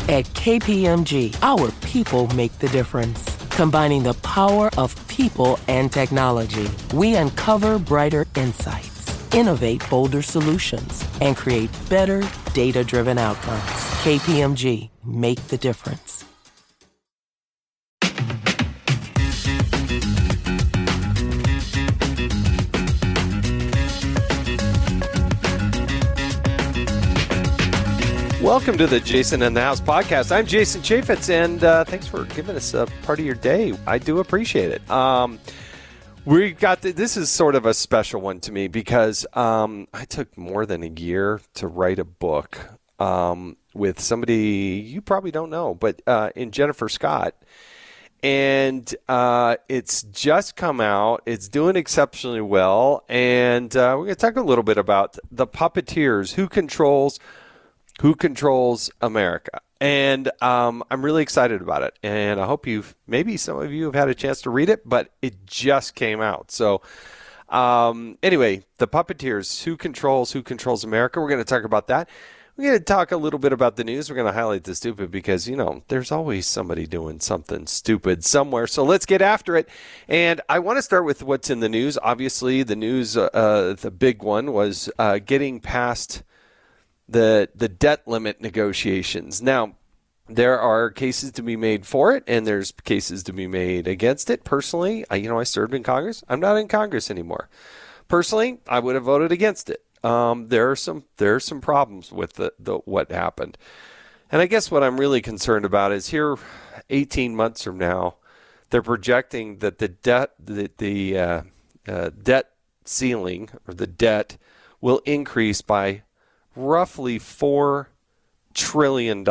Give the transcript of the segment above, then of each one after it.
At KPMG, our people make the difference. Combining the power of people and technology, we uncover brighter insights, innovate bolder solutions, and create better data-driven outcomes. KPMG, make the difference. Welcome to the Jason in the House podcast. I'm Jason Chaffetz, and thanks for giving us a part of your day. I do appreciate it. We've got this is sort of a special one to me because I took more than a year to write a book with somebody you probably don't know, but in Jennifer Scott. And it's just come out. It's doing exceptionally well. And we're going to talk a little bit about the puppeteers, who controls America. And I'm really excited about it. And I hope maybe some of you have had a chance to read it, but it just came out. So anyway, the puppeteers, who controls America. We're going to talk about that. We're going to talk a little bit about the news. We're going to highlight the stupid because, there's always somebody doing something stupid somewhere. So let's get after it. And I want to start with what's in the news. Obviously, the news, the big one was getting past the debt limit negotiations. Now, there are cases to be made for it, and there's cases to be made against it. Personally, I served in Congress. I'm not in Congress anymore. Personally, I would have voted against it. There are some problems with the what happened, and I guess what I'm really concerned about is here, 18 months from now, they're projecting that the debt ceiling or the debt will increase by roughly $4 trillion.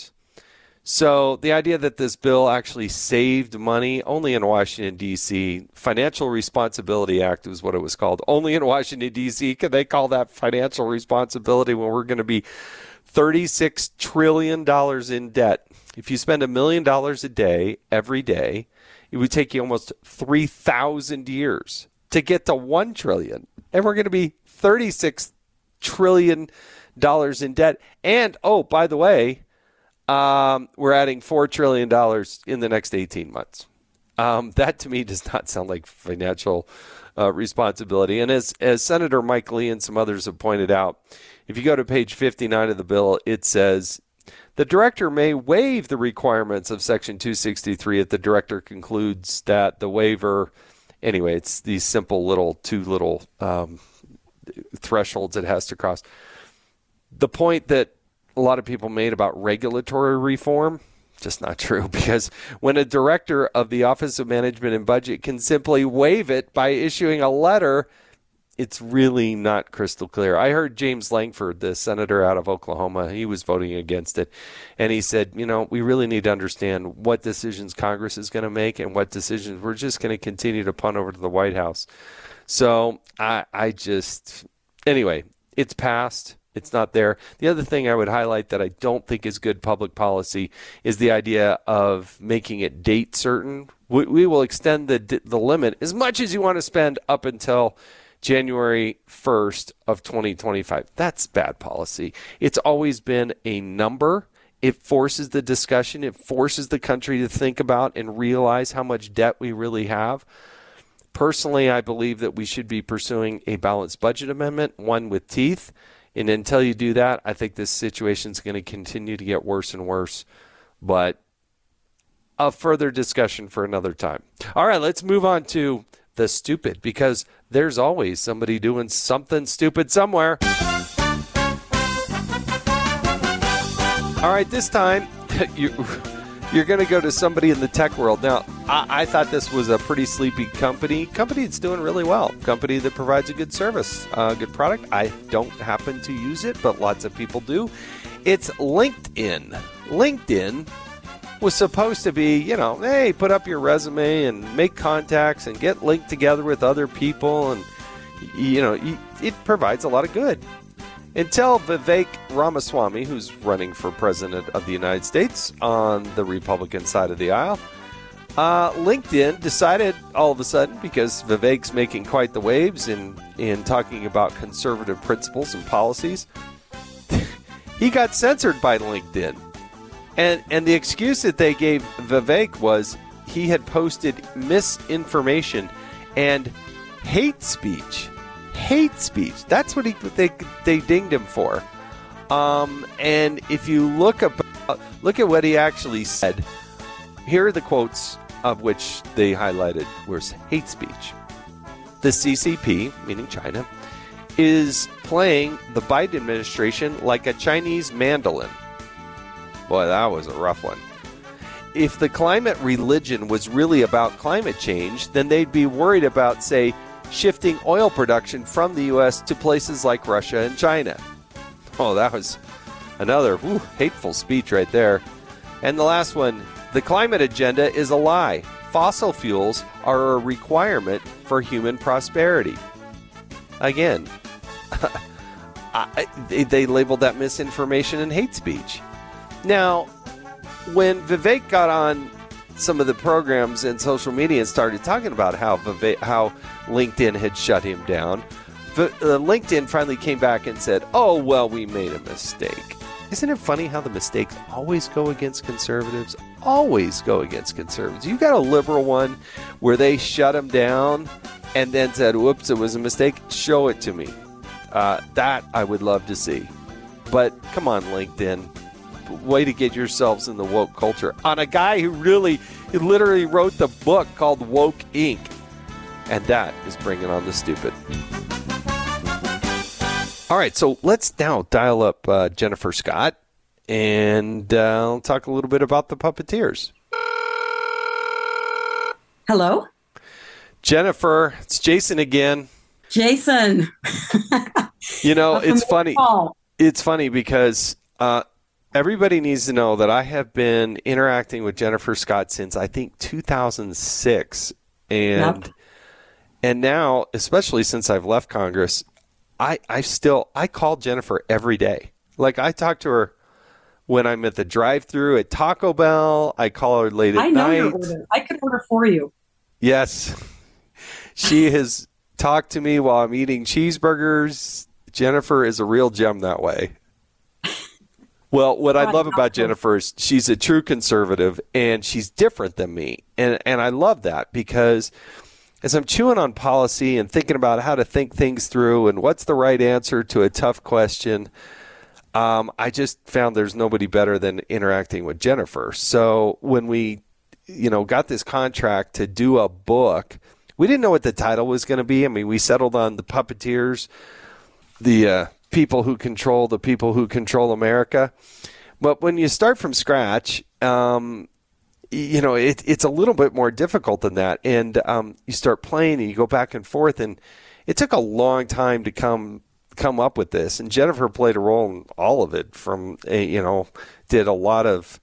So the idea that this bill actually saved money only in Washington, D.C., Financial Responsibility Act was what it was called. Only in Washington, D.C. Can they call that financial responsibility when we're going to be $36 trillion in debt? If you spend $1 million a day, every day, it would take you almost 3,000 years to get to $1 trillion. And we're going to be $36 trillion in debt. And, oh, by the way, we're adding $4 trillion in the next 18 months. That, to me, does not sound like financial responsibility. And as Senator Mike Lee and some others have pointed out, if you go to page 59 of the bill, it says, the director may waive the requirements of Section 263 if the director concludes that the waiver, anyway, it's these simple two little thresholds it has to cross. The point that a lot of people made about regulatory reform, just not true, because when a director of the Office of Management and Budget can simply waive it by issuing a letter, it's really not crystal clear. I heard James Langford, the senator out of Oklahoma, he was voting against it, and he said, we really need to understand what decisions Congress is going to make and what decisions we're just going to continue to punt over to the White House. So anyway, it's passed. It's not there. The other thing I would highlight that I don't think is good public policy is the idea of making it date certain. We will extend the limit as much as you want to spend up until January 1st of 2025. That's bad policy. It's always been a number. It forces the discussion. It forces the country to think about and realize how much debt we really have. Personally, I believe that we should be pursuing a balanced budget amendment, one with teeth. And until you do that, I think this situation is going to continue to get worse and worse. But a further discussion for another time. All right, let's move on to the stupid, because there's always somebody doing something stupid somewhere. All right, this time you're going to go to somebody in the tech world. Now, I thought this was a pretty sleepy company that's doing really well, company that provides a good service, good product. I don't happen to use it, but lots of people do. It's LinkedIn. LinkedIn was supposed to be, hey, put up your resume and make contacts and get linked together with other people. And, it provides a lot of good. Until Vivek Ramaswamy, who's running for president of the United States on the Republican side of the aisle, LinkedIn decided all of a sudden, because Vivek's making quite the waves in talking about conservative principles and policies, he got censored by LinkedIn. And the excuse that they gave Vivek was he had posted misinformation and hate speech. Hate speech. That's what they dinged him for. And if you look at what he actually said, here are the quotes of which they highlighted was hate speech. The CCP, meaning China, is playing the Biden administration like a Chinese mandolin. Boy, that was a rough one. If the climate religion was really about climate change, then they'd be worried about, say, shifting oil production from the U.S. to places like Russia and China. Oh, that was another hateful speech right there. And the last one, the climate agenda is a lie. Fossil fuels are a requirement for human prosperity. Again, they labeled that misinformation and hate speech. Now, when Vivek got on some of the programs and social media and started talking about how LinkedIn had shut him down, LinkedIn finally came back and said, oh, well, we made a mistake. Isn't it funny how the mistakes always go against conservatives? Always go against conservatives. You got a liberal one where they shut him down and then said, whoops, it was a mistake. Show it to me. That I would love to see. But come on, LinkedIn. Way to get yourselves in the woke culture on a guy who literally wrote the book called Woke Inc. And that is bringing on the stupid. All right, so let's now dial up Jennifer Scott and talk a little bit about the Puppeteers. Hello? Jennifer, it's Jason again. Jason. It's funny. It's funny because everybody needs to know that I have been interacting with Jennifer Scott since, I think, 2006. And now, especially since I've left Congress, I call Jennifer every day. Like, I talk to her when I'm at the drive-thru at Taco Bell. I call her late at night. I know your order. I could order for you. Yes. She has talked to me while I'm eating cheeseburgers. Jennifer is a real gem that way. Well, what I love about Jennifer is she's a true conservative, and she's different than me. And I love that because as I'm chewing on policy and thinking about how to think things through and what's the right answer to a tough question, I just found there's nobody better than interacting with Jennifer. So when we, got this contract to do a book, we didn't know what the title was going to be. I mean, we settled on the Puppeteers, the people who control America. But when you start from scratch, it's a little bit more difficult than that. And you start playing and you go back and forth. And it took a long time to come up with this. And Jennifer played a role in all of it did a lot of,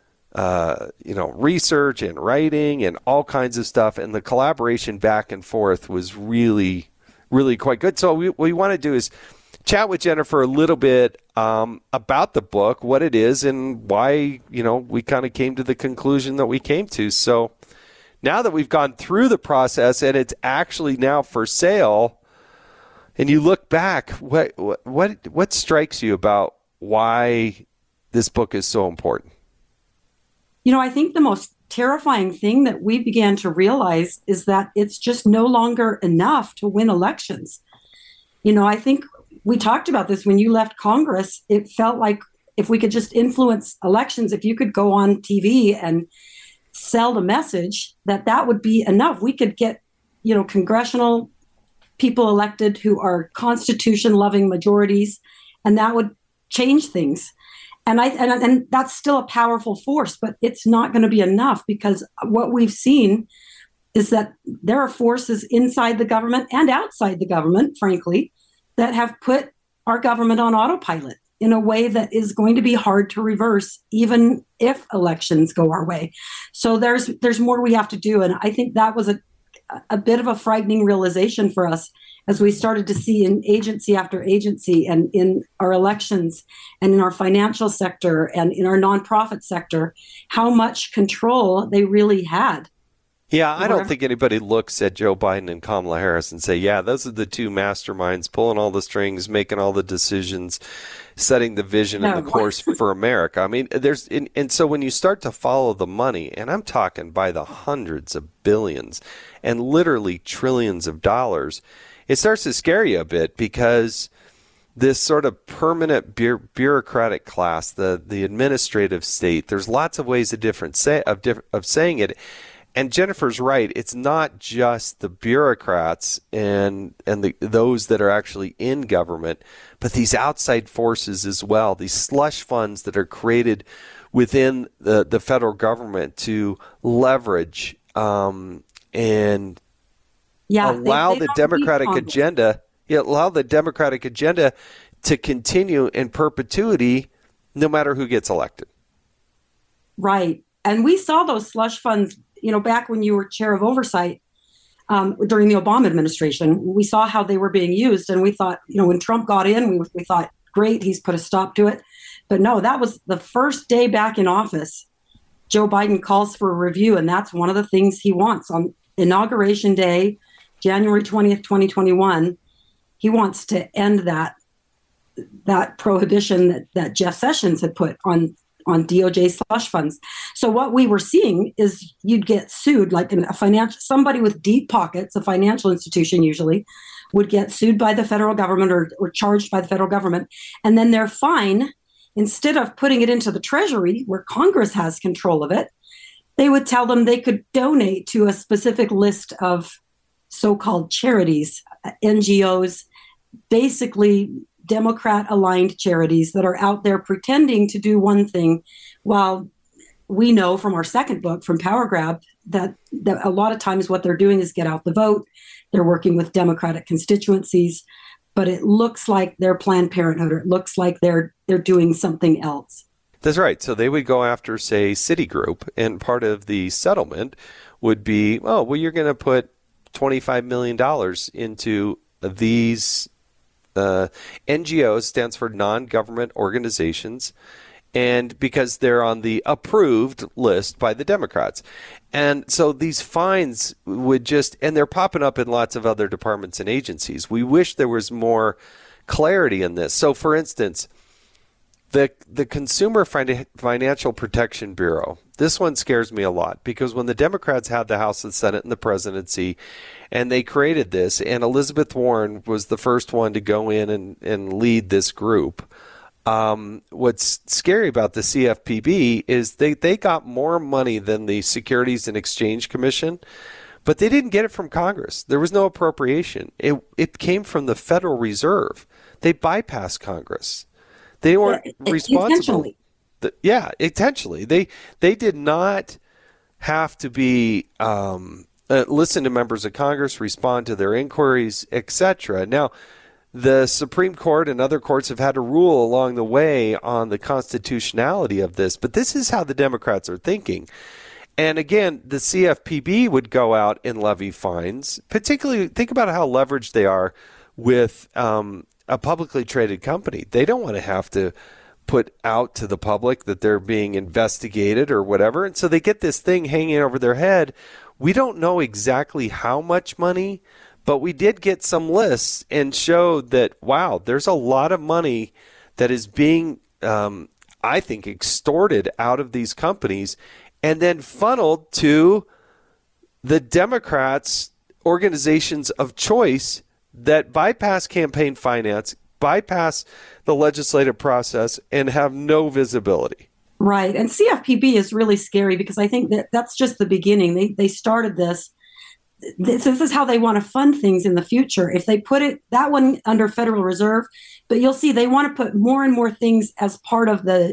research and writing and all kinds of stuff. And the collaboration back and forth was really, really quite good. So what we want to do is chat with Jennifer a little bit about the book, what it is, and why, we kind of came to the conclusion that we came to. So now that we've gone through the process and it's actually now for sale, and you look back, what strikes you about why this book is so important? I think the most terrifying thing that we began to realize is that it's just no longer enough to win elections. I think we talked about this when you left Congress. It felt like if we could just influence elections, if you could go on TV and sell the message, that would be enough. We could get, congressional people elected who are Constitution-loving majorities, and that would change things. And that's still a powerful force, but it's not going to be enough because what we've seen is that there are forces inside the government and outside the government, frankly, that have put our government on autopilot in a way that is going to be hard to reverse, even if elections go our way. So there's more we have to do. And I think that was a bit of a frightening realization for us as we started to see in agency after agency and in our elections and in our financial sector and in our nonprofit sector, how much control they really had. Yeah, I don't think anybody looks at Joe Biden and Kamala Harris and say, yeah, those are the two masterminds pulling all the strings, making all the decisions, setting the vision and the course for America. I mean, and so when you start to follow the money, and I'm talking by the hundreds of billions and literally trillions of dollars, it starts to scare you a bit, because this sort of permanent bureaucratic class, the administrative state, there's lots of ways of saying it. And Jennifer's right. It's not just the bureaucrats and those that are actually in government, but these outside forces as well, these slush funds that are created within the federal government to leverage and allow the Democratic agenda. Allow the Democratic agenda to continue in perpetuity, no matter who gets elected. Right. And we saw those slush funds, back when you were chair of oversight during the Obama administration. We saw how they were being used. And we thought, when Trump got in, we thought, great, he's put a stop to it. But no, that was the first day back in office. Joe Biden calls for a review. And that's one of the things he wants on Inauguration Day, January 20th, 2021. He wants to end that prohibition that Jeff Sessions had put on DOJ slush funds. So what we were seeing is you'd get sued, like somebody with deep pockets, a financial institution usually, would get sued by the federal government or charged by the federal government. And then their fine, instead of putting it into the Treasury, where Congress has control of it, they would tell them they could donate to a specific list of so-called charities, NGOs, basically Democrat-aligned charities that are out there pretending to do one thing, while we know from our second book, from Power Grab, that a lot of times what they're doing is get out the vote. They're working with Democratic constituencies, but it looks like they're Planned Parenthood, or it looks like they're doing something else. That's right. So they would go after, say, Citigroup, and part of the settlement would be, you're going to put $25 million into these NGOs, stands for non-government organizations, and because they're on the approved list by the Democrats. And so these fines and they're popping up in lots of other departments and agencies. We wish there was more clarity in this. So, for instance, the Consumer Financial Protection Bureau, this one scares me a lot, because when the Democrats had the House, the Senate, and the presidency, and they created this, and Elizabeth Warren was the first one to go in and lead this group. What's scary about the CFPB is they got more money than the Securities and Exchange Commission, but they didn't get it from Congress. There was no appropriation. It came from the Federal Reserve. They bypassed Congress. They weren't responsible. Intentionally. They did not have to be listen to members of Congress, respond to their inquiries, etc. Now, the Supreme Court and other courts have had to rule along the way on the constitutionality of this, but this is how the Democrats are thinking. And again, the CFPB would go out and levy fines. Particularly, think about how leveraged they are with a publicly traded company. They don't want to have to put out to the public that they're being investigated or whatever. And so they get this thing hanging over their head. We don't know exactly how much money, but we did get some lists and showed that, wow, there's a lot of money that is being, I think, extorted out of these companies and then funneled to the Democrats' organizations of choice that bypass campaign finance, bypass the legislative process, and have no visibility. Right. And CFPB is really scary, because I think that's just the beginning. They started this. This is how they want to fund things in the future. If they put that one under Federal Reserve, but you'll see they want to put more and more things as part of the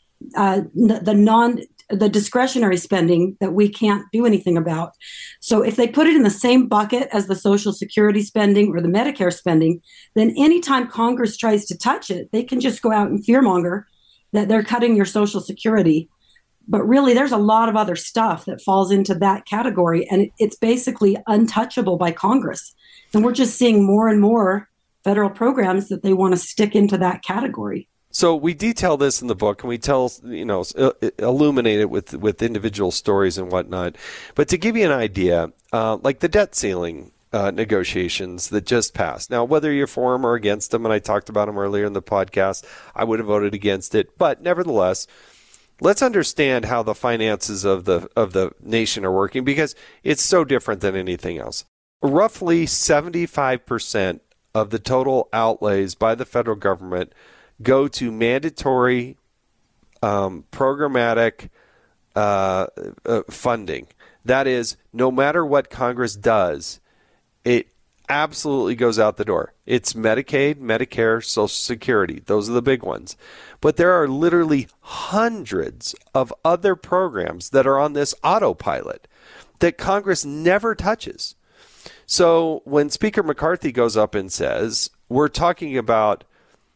discretionary spending that we can't do anything about. So if they put it in the same bucket as the Social Security spending or the Medicare spending, then anytime Congress tries to touch it, they can just go out and fearmonger that they're cutting your Social Security. But really, there's a lot of other stuff that falls into that category, and it's basically untouchable by Congress. And we're just seeing more and more federal programs that they want to stick into that category. So we detail this in the book, and we illuminate it with individual stories and whatnot. But to give you an idea, like the debt ceiling negotiations that just passed. Now, whether you're for them or against them, and I talked about them earlier in the podcast, I would have voted against it. But nevertheless, let's understand how the finances of the nation are working, because it's so different than anything else. Roughly 75% of the total outlays by the federal government go to mandatory programmatic funding. That is, no matter what Congress does, it absolutely goes out the door. It's Medicaid, Medicare, Social Security. Those are the big ones. But there are literally hundreds of other programs that are on this autopilot that Congress never touches. So when Speaker McCarthy goes up and says, we're talking about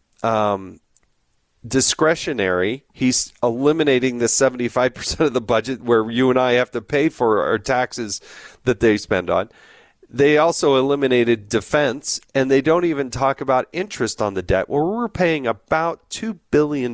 discretionary, he's eliminating the 75% of the budget where you and I have to pay for our taxes that they spend on. They also eliminated defense, and they don't even talk about interest on the debt, where we're paying about $2 billion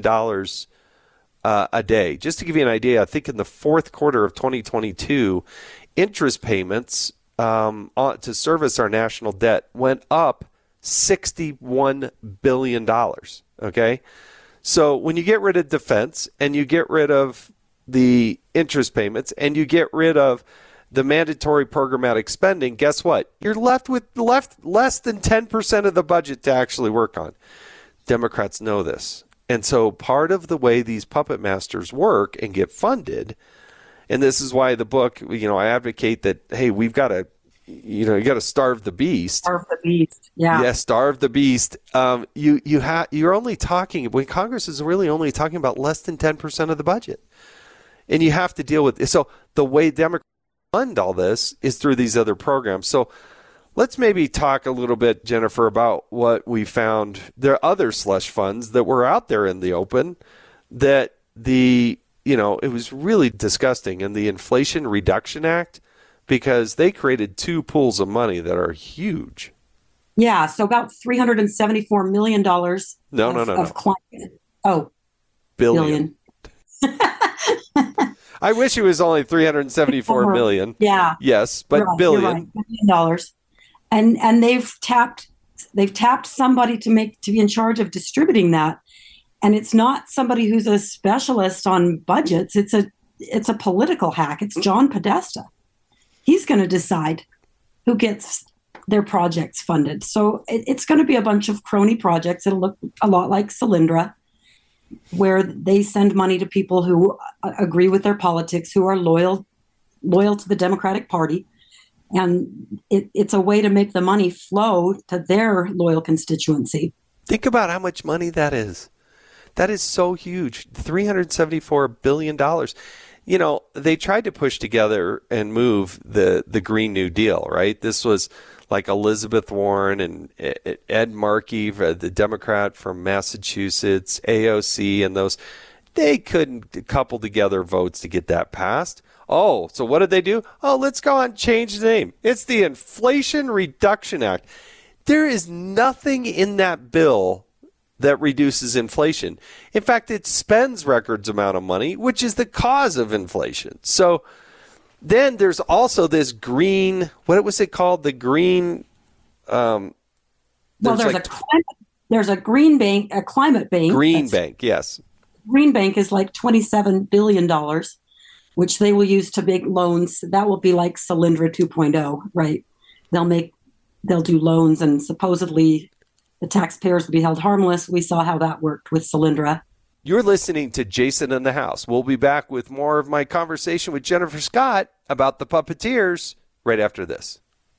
a day. Just to give you an idea, I think in the fourth quarter of 2022, interest payments to service our national debt went up $61 billion. Okay? So when you get rid of defense and you get rid of the interest payments and you get rid of the mandatory programmatic spending, guess what? You're left with less than 10% of the budget to actually work on. Democrats know this. And so part of the way these puppet masters work and get funded, and this is why the book, I advocate that, hey, we've got to, you got to starve the beast. Starve the beast. Yeah. Yeah, starve the beast. You're only talking, when Congress is really only talking about less than 10% of the budget. And you have to deal with it. So the way Democrats fund all this is through these other programs. So let's maybe talk a little bit, Jennifer, about what we found. There are other slush funds that were out there in the open that it was really disgusting. And the Inflation Reduction Act, because they created two pools of money that are huge. Yeah, so about $374 million of climate. Oh, billion. I wish it was only $374 million. Yeah. Yes, but billion. You're right, $1 billion. And they've tapped somebody to be in charge of distributing that. And it's not somebody who's a specialist on budgets. It's a political hack. It's John Podesta. He's going to decide who gets their projects funded. So it's going to be a bunch of crony projects. It'll look a lot like Solyndra, where they send money to people who agree with their politics, who are loyal to the Democratic Party. And it's a way to make the money flow to their loyal constituency. Think about how much money that is. That is so huge. $374 billion. They tried to push together and move the Green New Deal, right? This was like Elizabeth Warren and Ed Markey, the Democrat from Massachusetts, AOC, and those. They couldn't couple together votes to get that passed. Oh, so what did they do? Oh, let's go and change the name. It's the Inflation Reduction Act. There is nothing in that bill that reduces inflation. In fact, it spends records amount of money, which is the cause of inflation. So then there's also this green, what was it called? The green. There's a green bank, a climate bank. Green bank, yes. Green bank is like $27 billion, which they will use to make loans. That will be like Solyndra 2.0, right? They'll do loans, and supposedly the taxpayers will be held harmless. We saw how that worked with Solyndra. You're listening to Jason in the House. We'll be back with more of my conversation with Jennifer Scott about the puppeteers right after this.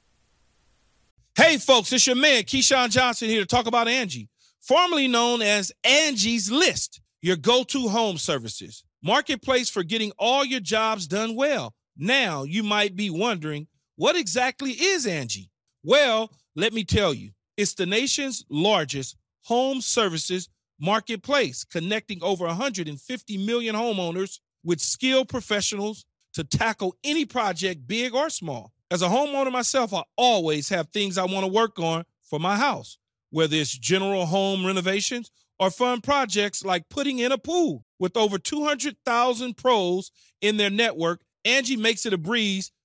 Hey, folks, it's your man, Keyshawn Johnson, here to talk about Angie, formerly known as Angie's List, your go-to home services marketplace for getting all your jobs done well. Now, you might be wondering, what exactly is Angie? Well, let me tell you. It's the nation's largest home services marketplace, connecting over 150 million homeowners with skilled professionals to tackle any project, big or small. As a homeowner myself, I always have things I want to work on for my house, whether it's general home renovations or fun projects like putting in a pool. With over 200,000 pros in their network, Angie makes it a breeze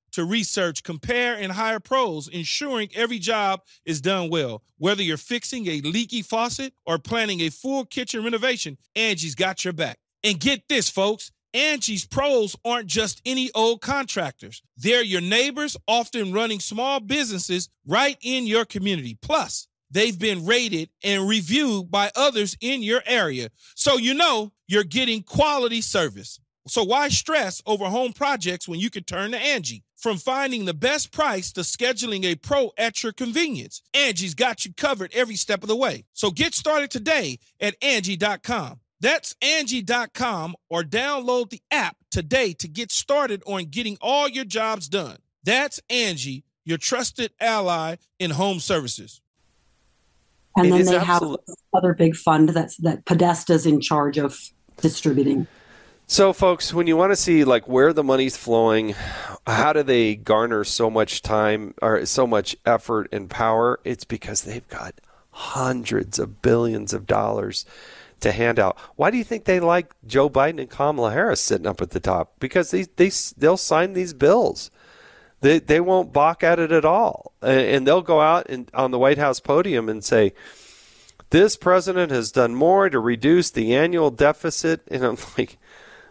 to research, compare, and hire pros, ensuring every job is done well. Whether you're fixing a leaky faucet or planning a full kitchen renovation, Angie's got your back. And get this, folks, Angie's pros aren't just any old contractors. They're your neighbors, often running small businesses right in your community. Plus, they've been rated and reviewed by others in your area, so you know you're getting quality service. So why stress over home projects when you can turn to Angie? From finding the best price to scheduling a pro at your convenience, Angie's got you covered every step of the way. So get started today at Angie.com. That's Angie.com, or download the app today to get started on getting all your jobs done. That's Angie, your trusted ally in home services. And then they have another big fund that Podesta's in charge of distributing. So, folks, when you want to see like where the money's flowing, how do they garner so much time or so much effort and power? It's because they've got hundreds of billions of dollars to hand out. Why do you think they like Joe Biden and Kamala Harris sitting up at the top? Because they'll sign these bills. They won't balk at it at all. And they'll go out and on the White House podium and say, this president has done more to reduce the annual deficit. And I'm like,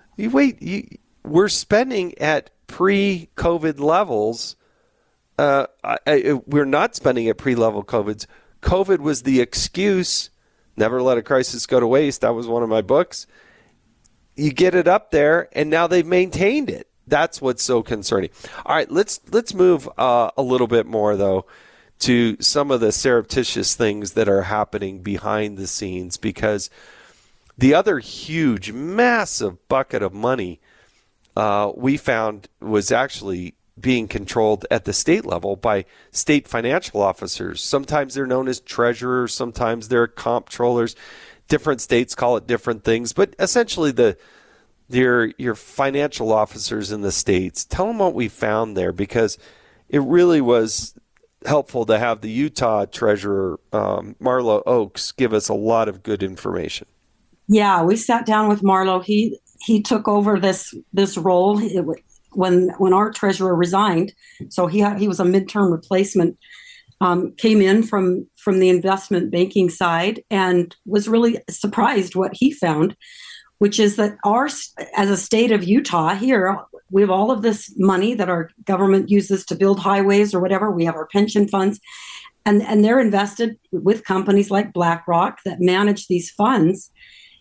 we're spending at pre-COVID levels. We're not spending at pre-level COVIDs. COVID was the excuse. Never let a crisis go to waste. That was one of my books. You get it up there, and now they've maintained it. That's what's so concerning. All right, let's move a little bit more, though, to some of the surreptitious things that are happening behind the scenes, because the other huge, massive bucket of money we found was actually being controlled at the state level by state financial officers. Sometimes they're known as treasurers, sometimes they're comptrollers. Different states call it different things, but essentially your financial officers in the states. Tell them what we found there, because it really was helpful to have the Utah treasurer, Marlo Oaks, give us a lot of good information. Yeah, we sat down with Marlo. He took over this role when our treasurer resigned. So he was a midterm replacement. Came in from the investment banking side and was really surprised what he found, which is that as a state of Utah here, we have all of this money that our government uses to build highways or whatever. We have our pension funds, and they're invested with companies like BlackRock that manage these funds.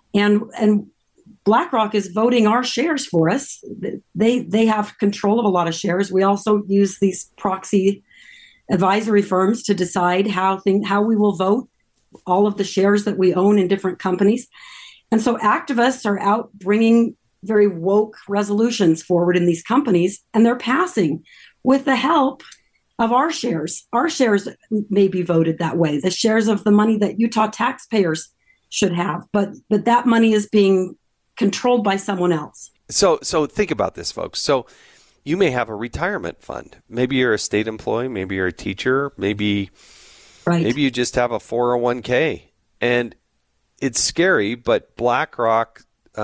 And BlackRock is voting our shares for us. They have control of a lot of shares. We also use these proxy advisory firms to decide how we will vote all of the shares that we own in different companies. And so activists are out bringing very woke resolutions forward in these companies, and they're passing with the help of our shares. Our shares may be voted that way, the shares of the money that Utah taxpayers should have, but that money is being controlled by someone else. So think about this, folks. So you may have a retirement fund. Maybe you're a state employee, maybe you're a teacher, maybe you just have a 401k. And it's scary, but BlackRock,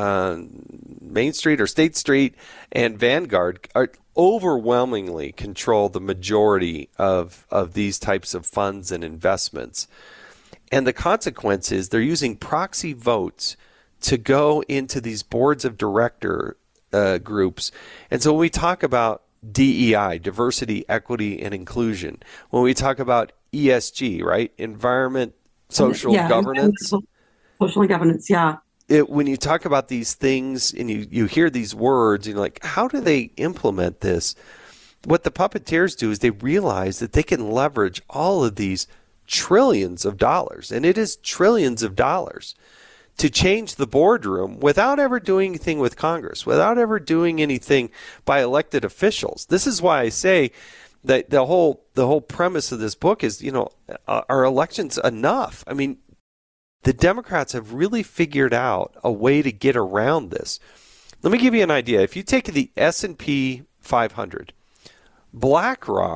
Main Street or State Street, and Vanguard are overwhelmingly control the majority of these types of funds and investments. And the consequence is they're using proxy votes to go into these boards of director groups. And so when we talk about DEI, diversity, equity, and inclusion, when we talk about ESG, right, environment, social governance. Social governance, yeah. When you talk about these things and you hear these words, and you're like, how do they implement this? What the puppeteers do is they realize that they can leverage all of these trillions of dollars, and it is trillions of dollars, to change the boardroom without ever doing anything with Congress, without ever doing anything by elected officials. This is why I say that the whole premise of this book is, are elections enough? I mean, the Democrats have really figured out a way to get around this. Let me give you an idea. If you take the S&P 500, BlackRock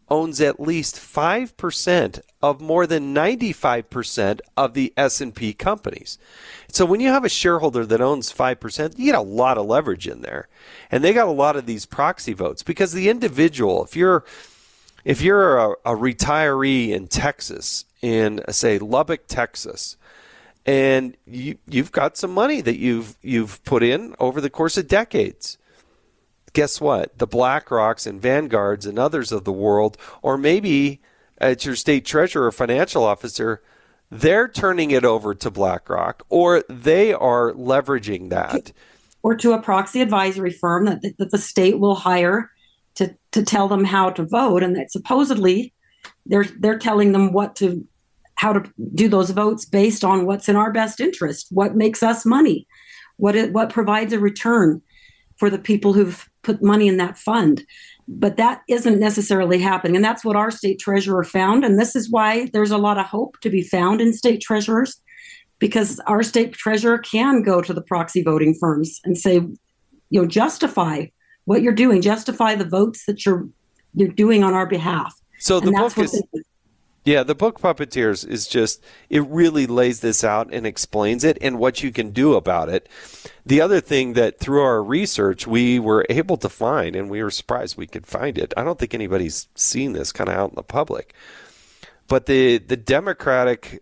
owns at least 5% of more than 95% of the S&P companies. So when you have a shareholder that owns 5%, you get a lot of leverage in there. And they got a lot of these proxy votes because the individual, if you're a retiree in Texas, in say Lubbock, Texas, and you've got some money that you've put in over the course of decades, guess what? The BlackRocks and Vanguards and others of the world, or maybe it's your state treasurer or financial officer, they're turning it over to BlackRock, or they are leveraging that. Or to a proxy advisory firm that the state will hire to tell them how to vote, and that supposedly they're telling them how to do those votes based on what's in our best interest, what makes us money, what provides a return for the people who've put money in that fund. But that isn't necessarily happening. And that's what our state treasurer found. And this is why there's a lot of hope to be found in state treasurers, because our state treasurer can go to the proxy voting firms and say, justify what you're doing, justify the votes that you're doing on our behalf. So the book is... Yeah, the book Puppeteers is just, it really lays this out and explains it and what you can do about it. The other thing that through our research we were able to find, and we were surprised we could find it, I don't think anybody's seen this kind of out in the public, but the Democratic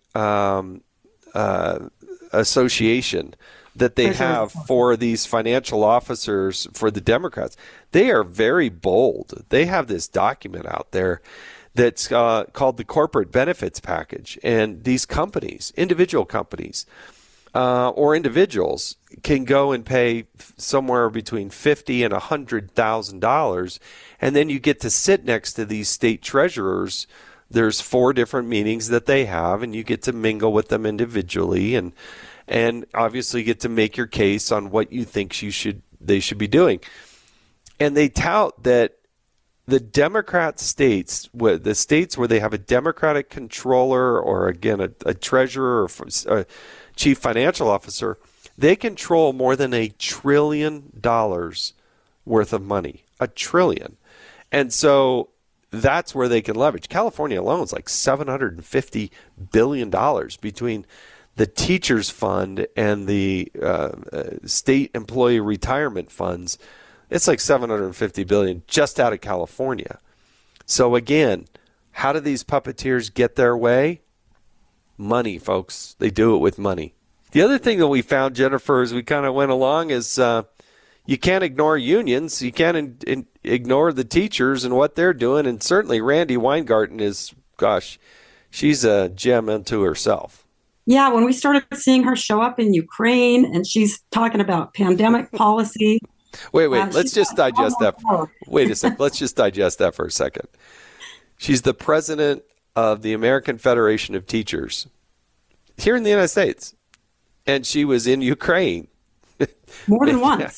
association that they have for these financial officers for the Democrats, they are very bold. They have this document out there that's called the Corporate Benefits Package. And these companies, individual companies or individuals, can go and pay somewhere between $50,000 and $100,000. And then you get to sit next to these state treasurers. There's 4 different meetings that they have, and you get to mingle with them individually and obviously get to make your case on what you think they should be doing. And they tout that the Democrat states, the states where they have a Democratic controller or, again, a treasurer or a chief financial officer, they control more than $1 trillion worth of money. $1 trillion. And so that's where they can leverage. California alone is like $750 billion between the teachers fund and the state employee retirement funds. It's like $750 billion just out of California. So again, how do these puppeteers get their way? Money, folks. They do it with money. The other thing that we found, Jennifer, as we kind of went along is you can't ignore unions. You can't ignore the teachers and what they're doing. And certainly Randi Weingarten is, she's a gem unto herself. Yeah, when we started seeing her show up in Ukraine and she's talking about pandemic policy. Wait, let's just digest that. Wait a second. Let's just digest that for a second. She's the president of the American Federation of Teachers here in the United States. And she was in Ukraine. More than once.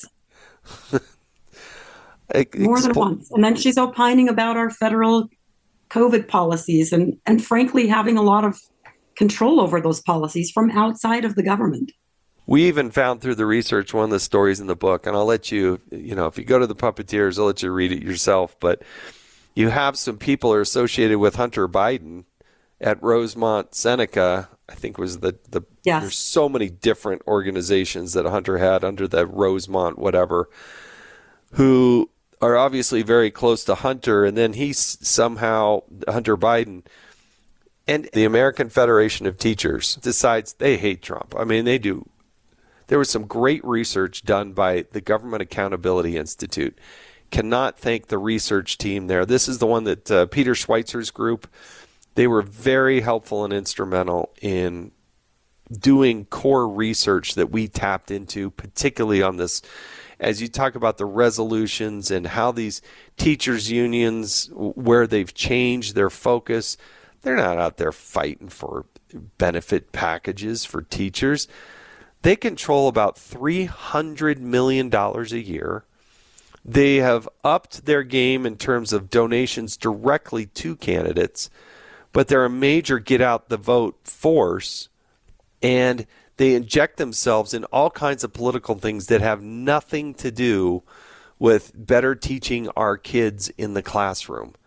More than once. And then she's opining about our federal COVID policies and frankly, having a lot of control over those policies from outside of the government. We even found through the research one of the stories in the book, and I'll let you, if you go to the Puppeteers, I'll let you read it yourself, but you have some people are associated with Hunter Biden at Rosemont Seneca. I think was the yes. There's so many different organizations that Hunter had under the Rosemont whatever, who are obviously very close to Hunter, and then he's somehow, Hunter Biden, and the American Federation of Teachers decides they hate Trump. I mean, they do. There was some great research done by the Government Accountability Institute. Cannot thank the research team there. This is the one that Peter Schweitzer's group, they were very helpful and instrumental in doing core research that we tapped into, particularly on this, as you talk about the resolutions and how these teachers' unions, where they've changed their focus. They're not out there fighting for benefit packages for teachers. They control about $300 million a year. They have upped their game in terms of donations directly to candidates, but they're a major get-out-the-vote force, and they inject themselves in all kinds of political things that have nothing to do with better teaching our kids in the classroom.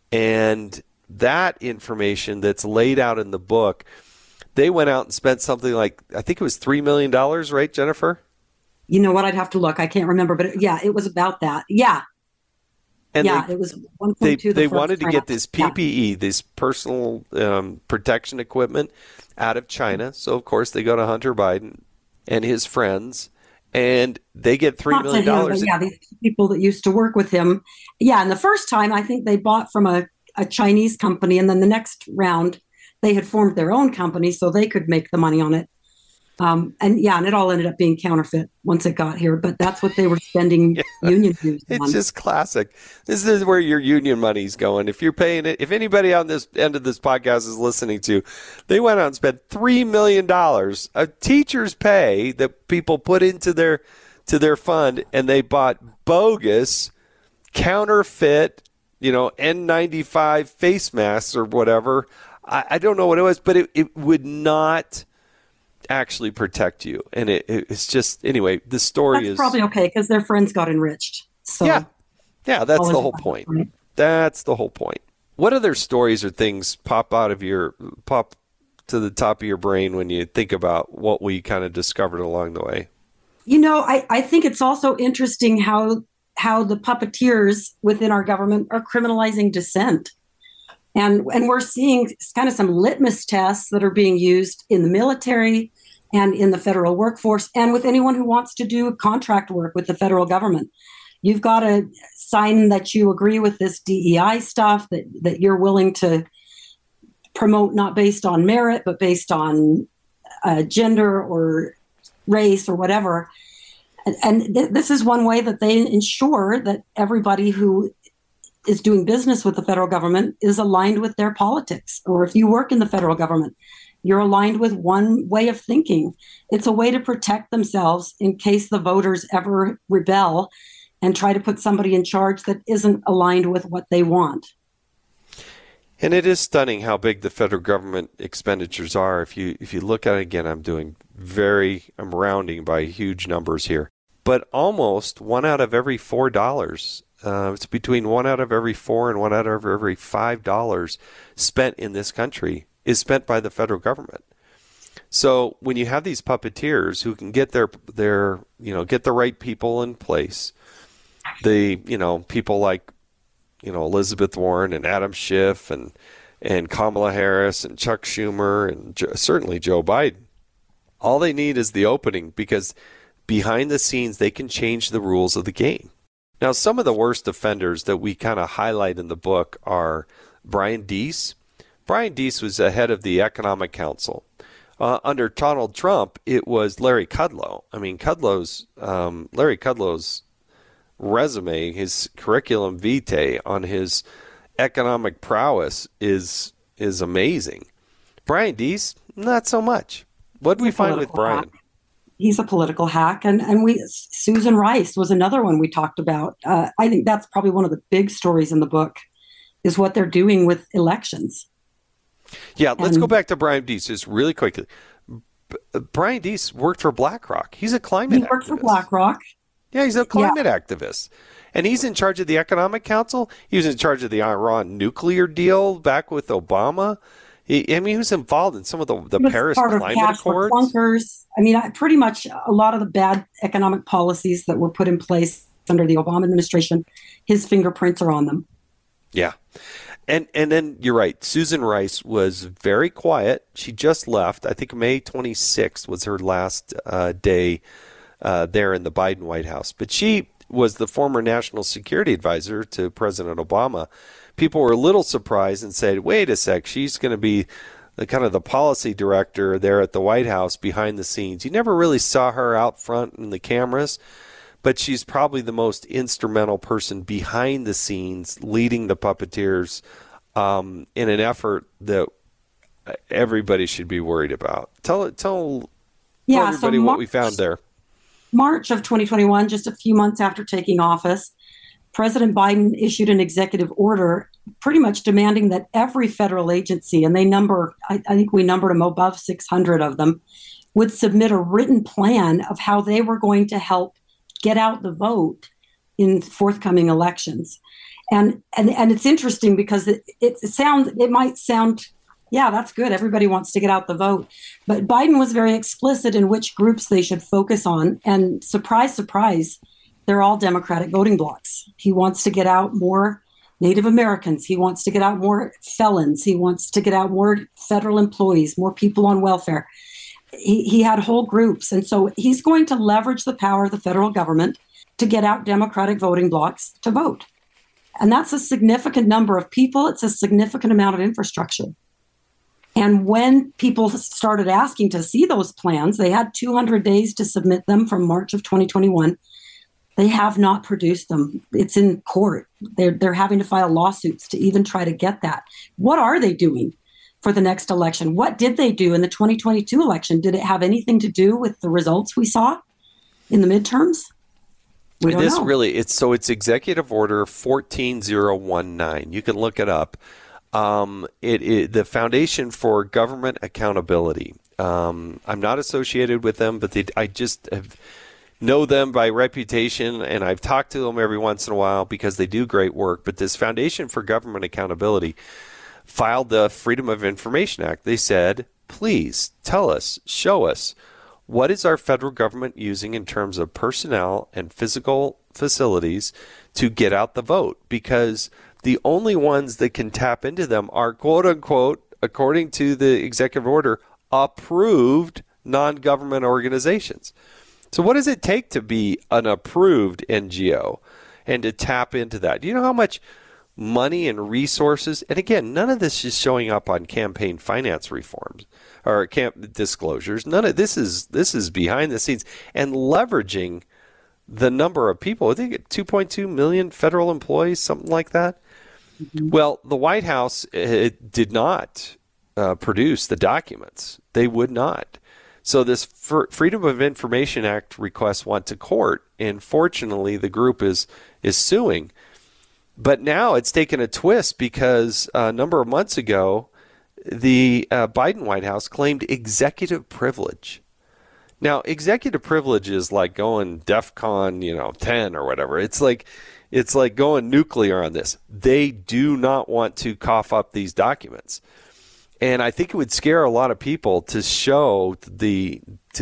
And that information that's laid out in the book, they went out and spent something like, I think it was $3 million, right, Jennifer? You know what? I'd have to look. I can't remember, but yeah, it was about that. Yeah. And it was 1.2. They wanted to get this PPE, this personal protection equipment, out of China. So, of course, they go to Hunter Biden and his friends, and they get $3 million. Yeah, these people that used to work with him. Yeah, and the first time, I think they bought from a Chinese company, and then the next round, they had formed their own company so they could make the money on it. And it all ended up being counterfeit once it got here, but that's what they were spending union dues on. It's just classic. This is where your union money's going. If you're paying it, if anybody on this end of this podcast is listening to, they went out and spent $3 million of teachers' pay that people put into their fund, and they bought bogus, counterfeit, N95 face masks or whatever. I don't know what it was, but it would not actually protect you. And it's just, anyway, the story is probably okay because their friends got enriched. So yeah, that's the whole point. Right? That's the whole point. What other stories or things pop to the top of your brain when you think about what we kind of discovered along the way? I think it's also interesting how the puppeteers within our government are criminalizing dissent. And we're seeing kind of some litmus tests that are being used in the military and in the federal workforce and with anyone who wants to do contract work with the federal government. You've got to sign that you agree with this DEI stuff, that you're willing to promote not based on merit, but based on gender or race or whatever. And this is one way that they ensure that everybody who is doing business with the federal government is aligned with their politics. Or if you work in the federal government, you're aligned with one way of thinking. It's a way to protect themselves in case the voters ever rebel and try to put somebody in charge that isn't aligned with what they want. And it is stunning how big the federal government expenditures are. If you look at it again, I'm rounding by huge numbers here, but almost $1 out of every $4. It's between $1 out of every $4 and $1 out of every $5 spent in this country is spent by the federal government. So when you have these puppeteers who can get their get the right people in place, people like Elizabeth Warren and Adam Schiff and Kamala Harris and Chuck Schumer and certainly Joe Biden, all they need is the opening, because behind the scenes they can change the rules of the game. Now, some of the worst offenders that we kind of highlight in the book are Brian Deese. Brian Deese was the head of the Economic Council. Under Donald Trump, it was Larry Kudlow. I mean, Larry Kudlow's resume, his curriculum vitae on his economic prowess is amazing. Brian Deese, not so much. What did we find with Brian? He's a political hack. And Susan Rice was another one we talked about. I think that's probably one of the big stories in the book, is what they're doing with elections. Yeah, let's go back to Brian Deese just really quickly. Brian Deese worked for BlackRock. He's a climate activist. He worked for BlackRock. Yeah, he's a climate activist. And he's in charge of the Economic Council. He was in charge of the Iran nuclear deal back with Obama. He was involved in some of the Paris Climate Accords. Clunkers. Pretty much a lot of the bad economic policies that were put in place under the Obama administration, his fingerprints are on them. Yeah. And then you're right. Susan Rice was very quiet. She just left. I think May 26th was her last day there in the Biden White House. But she was the former national security advisor to President Obama. People were a little surprised and said, wait a sec, she's going to be the kind of the policy director there at the White House behind the scenes. You never really saw her out front in the cameras, but she's probably the most instrumental person behind the scenes leading the puppeteers in an effort that everybody should be worried about. Tell everybody what we found there. March of 2021, just a few months after taking office, President Biden issued an executive order pretty much demanding that every federal agency, and I think we numbered them above 600 of them, would submit a written plan of how they were going to help get out the vote in forthcoming elections. And it's interesting because it might sound, yeah, that's good. Everybody wants to get out the vote. But Biden was very explicit in which groups they should focus on. And surprise, surprise, they're all Democratic voting blocs. He wants to get out more Native Americans. He wants to get out more felons. He wants to get out more federal employees, more people on welfare. He had whole groups. And so he's going to leverage the power of the federal government to get out Democratic voting blocs to vote. And that's a significant number of people. It's a significant amount of infrastructure. And when people started asking to see those plans, they had 200 days to submit them from March of 2021. They have not produced them. It's in court. They're having to file lawsuits to even try to get that. What are they doing for the next election? What did they do in the 2022 election? Did it have anything to do with the results we saw in the midterms? We don't know. It's Executive Order 14019. You can look it up. The Foundation for Government Accountability. I'm not associated with them, but I just know them by reputation, and I've talked to them every once in a while because they do great work. But this Foundation for Government Accountability filed the Freedom of Information Act. They said, please tell us, show us, what is our federal government using in terms of personnel and physical facilities to get out the vote? Because the only ones that can tap into them are, quote unquote, according to the executive order, approved non-government organizations. So what does it take to be an approved NGO and to tap into that? Do you know how much money and resources, and again, none of this is showing up on campaign finance reforms or disclosures. None of this is behind the scenes and leveraging the number of people. I think 2.2 million federal employees, something like that. Mm-hmm. Well, the White House did not produce the documents. They would not. So this Freedom of Information Act request went to court, and fortunately the group is suing. But now it's taken a twist because a number of months ago, the Biden White House claimed executive privilege. Now, executive privilege is like going DEFCON, 10 or whatever. It's like going nuclear on this. They do not want to cough up these documents. And I think it would scare a lot of people to show the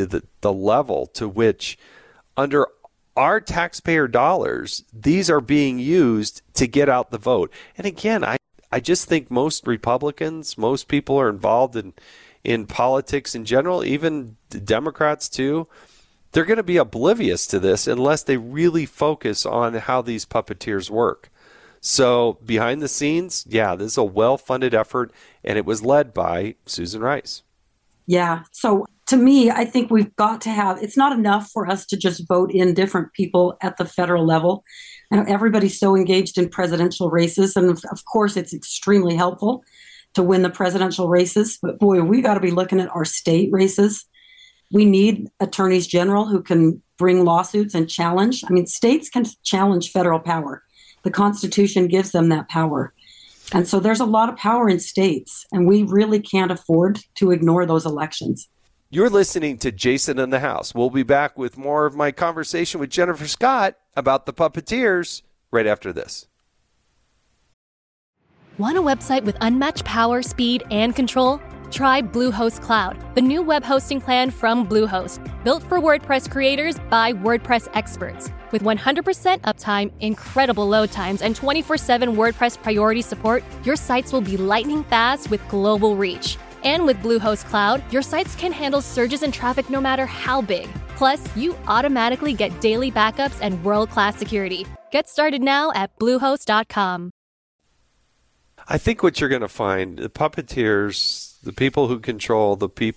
level to which, under our taxpayer dollars, these are being used to get out the vote. And again, I just think most Republicans, most people are involved in politics in general, even Democrats too, they're going to be oblivious to this unless they really focus on how these puppeteers work. So behind the scenes, yeah, this is a well-funded effort, and it was led by Susan Rice. Yeah. So to me, I think we've got to have, it's not enough for us to just vote in different people at the federal level. And everybody's so engaged in presidential races. And of course, it's extremely helpful to win the presidential races. But boy, we got to be looking at our state races. We need attorneys general who can bring lawsuits and challenge. I mean, states can challenge federal power. The Constitution gives them that power. And so there's a lot of power in states, and we really can't afford to ignore those elections. You're listening to Jason in the House. We'll be back with more of my conversation with Jennifer Scott about the puppeteers right after this. Want a website with unmatched power, speed, and control? Try Bluehost Cloud, the new web hosting plan from Bluehost, built for WordPress creators by WordPress experts. With 100% uptime, incredible load times, and 24/7 WordPress priority support, your sites will be lightning fast with global reach. And with Bluehost Cloud, your sites can handle surges in traffic no matter how big. Plus, you automatically get daily backups and world-class security. Get started now at Bluehost.com. I think what you're going to find, the puppeteers, the people who control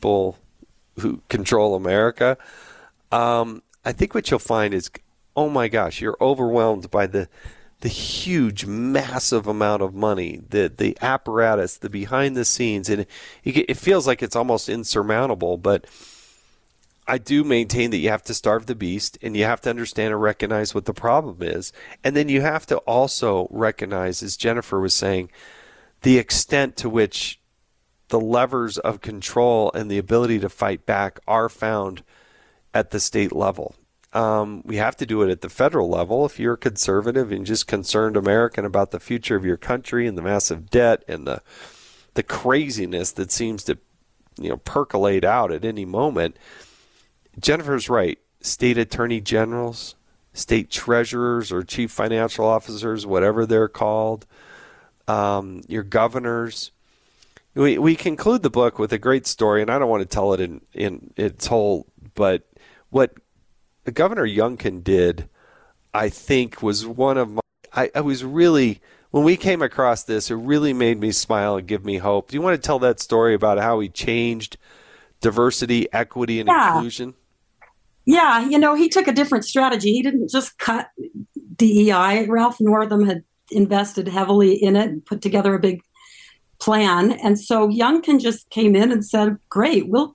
America, I think what you'll find is, oh my gosh, you're overwhelmed by the huge, massive amount of money, the apparatus, the behind the scenes, and it feels like it's almost insurmountable. But I do maintain that you have to starve the beast, and you have to understand and recognize what the problem is. And then you have to also recognize, as Jennifer was saying, the extent to which the levers of control and the ability to fight back are found at the state level. We have to do it at the federal level. If you're a conservative and just concerned American about the future of your country and the massive debt and the craziness that seems to percolate out at any moment, Jennifer's right. State attorney generals, state treasurers or chief financial officers, whatever they're called, your governors. We conclude the book with a great story, and I don't want to tell it in its whole, but what Governor Youngkin did, I think, was one of my, I was really, when we came across this, it really made me smile and give me hope. Do you want to tell that story about how he changed diversity, equity, and inclusion? Yeah, he took a different strategy. He didn't just cut DEI. Ralph Northam had invested heavily in it and put together a big plan. And so Youngkin just came in and said, great, we'll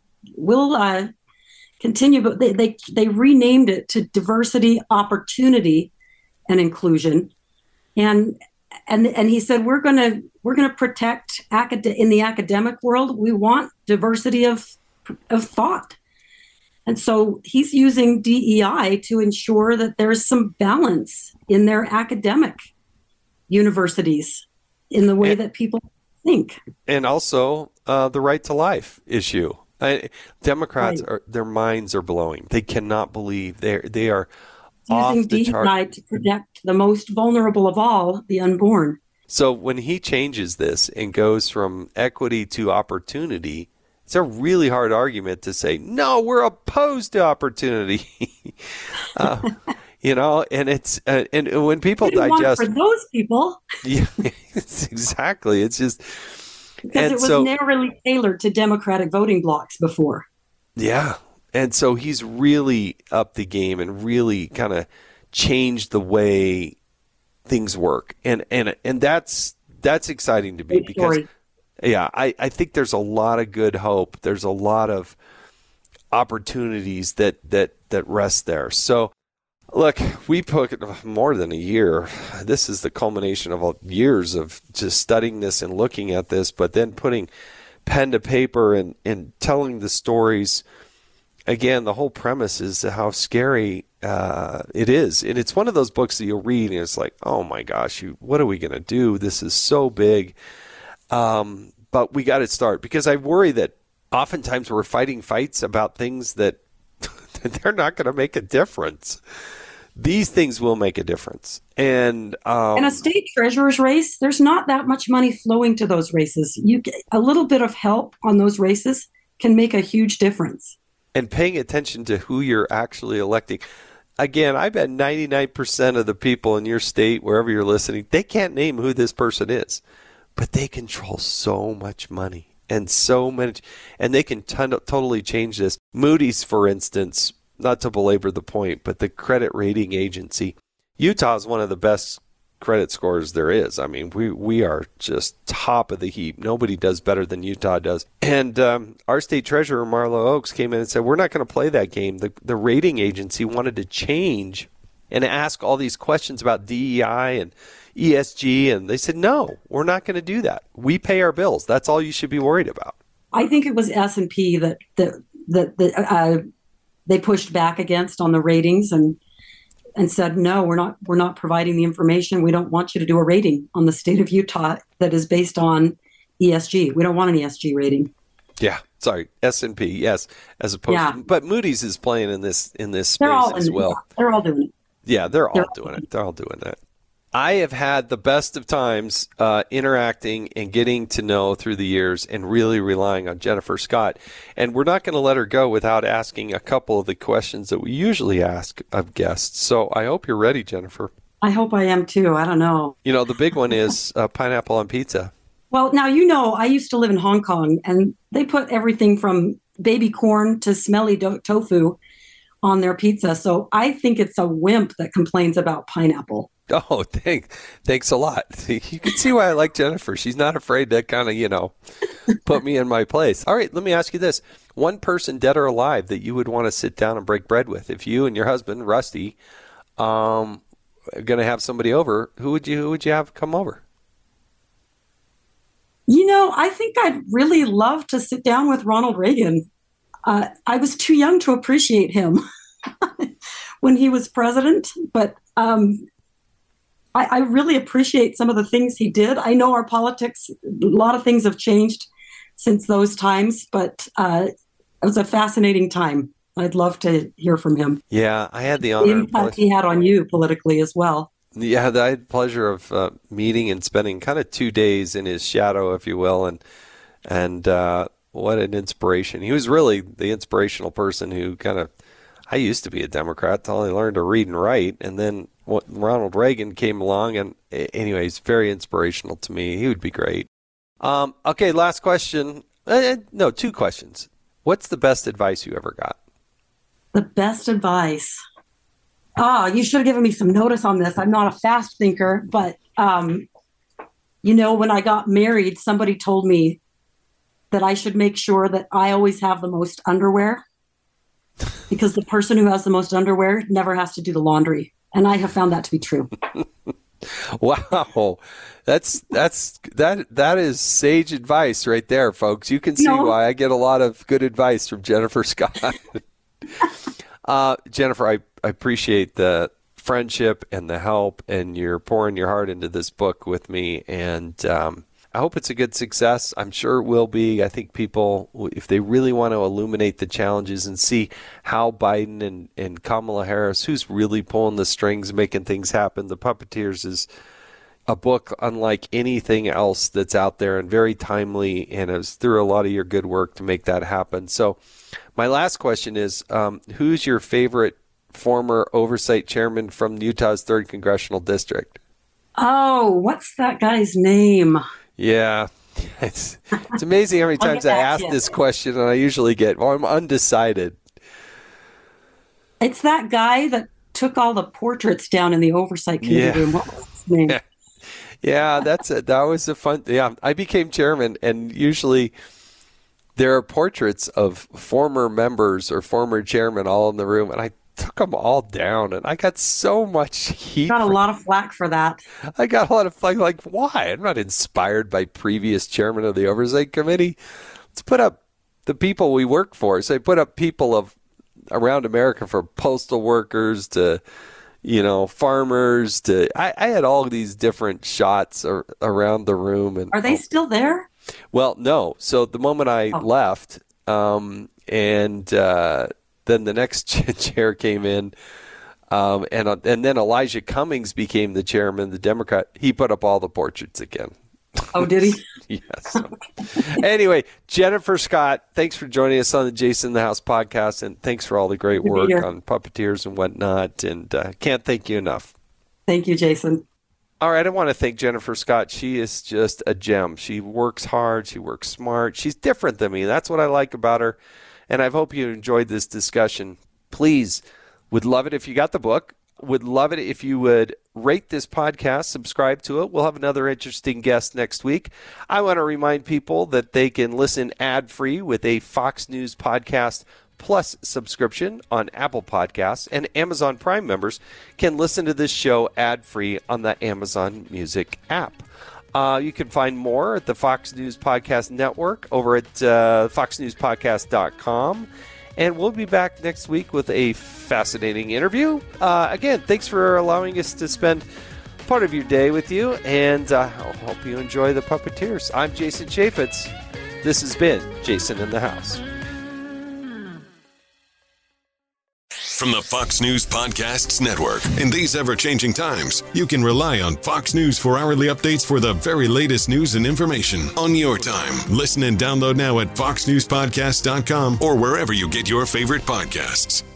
continue. But they renamed it to diversity, opportunity, and inclusion. And he said, we're going to protect in the academic world. We want diversity of thought. And so he's using DEI to ensure that there's some balance in their academic universities in the way that people think. And also the right to life issue. Democrats, their minds are blowing. They cannot believe they are using DEI to protect the most vulnerable of all, the unborn. So when he changes this and goes from equity to opportunity, it's a really hard argument to say, no, we're opposed to opportunity. And it's and when people digest for those people. Yeah, exactly. It's just because it was narrowly tailored to Democratic voting blocks before. Yeah. And so he's really upped the game and really kind of changed the way things work. And that's exciting to me because I think there's a lot of good hope. There's a lot of opportunities that rest there. So, look, we put more than a year. This is the culmination of years of just studying this and looking at this, but then putting pen to paper and telling the stories. Again, the whole premise is how scary it is. And it's one of those books that you'll read and it's like, oh my gosh, what are we going to do? This is so big. But we got to start because I worry that oftentimes we're fighting fights about things that they're not going to make a difference. These things will make a difference. And in a state treasurer's race, there's not that much money flowing to those races. You get a little bit of help on those races can make a huge difference. And paying attention to who you're actually electing. Again, I bet 99% of the people in your state, wherever you're listening, they can't name who this person is. But they control so much money and they can totally change this. Moody's, for instance, not to belabor the point, but the credit rating agency, Utah is one of the best credit scores there is. I mean, we are just top of the heap. Nobody does better than Utah does. And our state treasurer, Marlo Oaks, came in and said, we're not going to play that game. The rating agency wanted to change and ask all these questions about DEI and ESG, and they said, no, we're not going to do that. We pay our bills. That's all you should be worried about. I think it was S&P that they pushed back against on the ratings and said, no, we're not providing the information. We don't want you to do a rating on the state of Utah that is based on ESG. We don't want an ESG rating. Yeah, sorry, S&P, yes, as opposed to, but Moody's is playing in this space as well. They're all doing it. Yeah, they're all doing it. They're all doing that. I have had the best of times interacting and getting to know through the years and really relying on Jennifer Scott. And we're not going to let her go without asking a couple of the questions that we usually ask of guests. So I hope you're ready, Jennifer. I hope I am too. I don't know. The big one is pineapple on pizza. Well, now, I used to live in Hong Kong and they put everything from baby corn to smelly tofu on their pizza. So I think it's a wimp that complains about pineapple. Oh, thanks a lot. You can see why I like Jennifer. She's not afraid to kind of, put me in my place. All right, let me ask you this. One person, dead or alive, that you would want to sit down and break bread with. If you and your husband, Rusty, are going to have somebody over, who would you have come over? I think I'd really love to sit down with Ronald Reagan. I was too young to appreciate him when he was president, but I really appreciate some of the things he did. I know our politics, a lot of things have changed since those times, but it was a fascinating time. I'd love to hear from him. Yeah, I had the honor. The impact he had on you politically as well. Yeah, I had the pleasure of meeting and spending kind of 2 days in his shadow, if you will, and what an inspiration. He was really the inspirational person who I used to be a Democrat until I learned to read and write, and then Ronald Reagan came along, and anyway, he's very inspirational to me. He would be great. Okay, last question. No, 2 questions. What's the best advice you ever got? The best advice. You should have given me some notice on this. I'm not a fast thinker, but, when I got married, somebody told me that I should make sure that I always have the most underwear, because the person who has the most underwear never has to do the laundry. And I have found that to be true. Wow. That is sage advice right there, folks. You can see why I get a lot of good advice from Jennifer Scott. Jennifer, I appreciate the friendship and the help, and you're pouring your heart into this book with me. And I hope it's a good success. I'm sure it will be. I think people, if they really want to illuminate the challenges and see how Biden and Kamala Harris, who's really pulling the strings, making things happen, The Puppeteers is a book unlike anything else that's out there, and very timely, and it was through a lot of your good work to make that happen. So my last question is, who's your favorite former oversight chairman from Utah's 3rd Congressional District? Oh, what's that guy's name? Yeah, it's amazing how many times I ask this question, and I usually get, I'm undecided. It's that guy that took all the portraits down in the oversight committee room. What was his name? Yeah, that's it. That was a fun. Yeah, I became chairman, and usually there are portraits of former members or former chairmen all in the room, and I took them all down, and I got so much heat. Got a lot of flack for that. I got a lot of flack. Like, why? I'm not inspired by previous chairman of the oversight committee. Let's put up the people we work for. So I put up people around America, from postal workers to farmers to I had all these different shots around the room. And are they still there? Well, no. So the moment I left, then the next chair came in, and then Elijah Cummings became the chairman, the Democrat. He put up all the portraits again. Oh, did he? Yes. Anyway, Jennifer Scott, thanks for joining us on the Jason in the House podcast, and thanks for all the great work on Puppeteers and whatnot, and can't thank you enough. Thank you, Jason. All right, I want to thank Jennifer Scott. She is just a gem. She works hard. She works smart. She's different than me. That's what I like about her, and I hope you enjoyed this discussion. Please, would love it if you got the book. Would love it if you would rate this podcast, subscribe to it. We'll have another interesting guest next week. I want to remind people that they can listen ad-free with a Fox News Podcast Plus subscription on Apple Podcasts, and Amazon Prime members can listen to this show ad-free on the Amazon Music app. You can find more at the Fox News Podcast Network over at foxnewspodcast.com. And we'll be back next week with a fascinating interview. Again, thanks for allowing us to spend part of your day with you, and I hope you enjoy The Puppeteers. I'm Jason Chaffetz. This has been Jason in the House. From the Fox News Podcasts Network. In these ever-changing times, you can rely on Fox News for hourly updates for the very latest news and information on your time. Listen and download now at foxnewspodcast.com or wherever you get your favorite podcasts.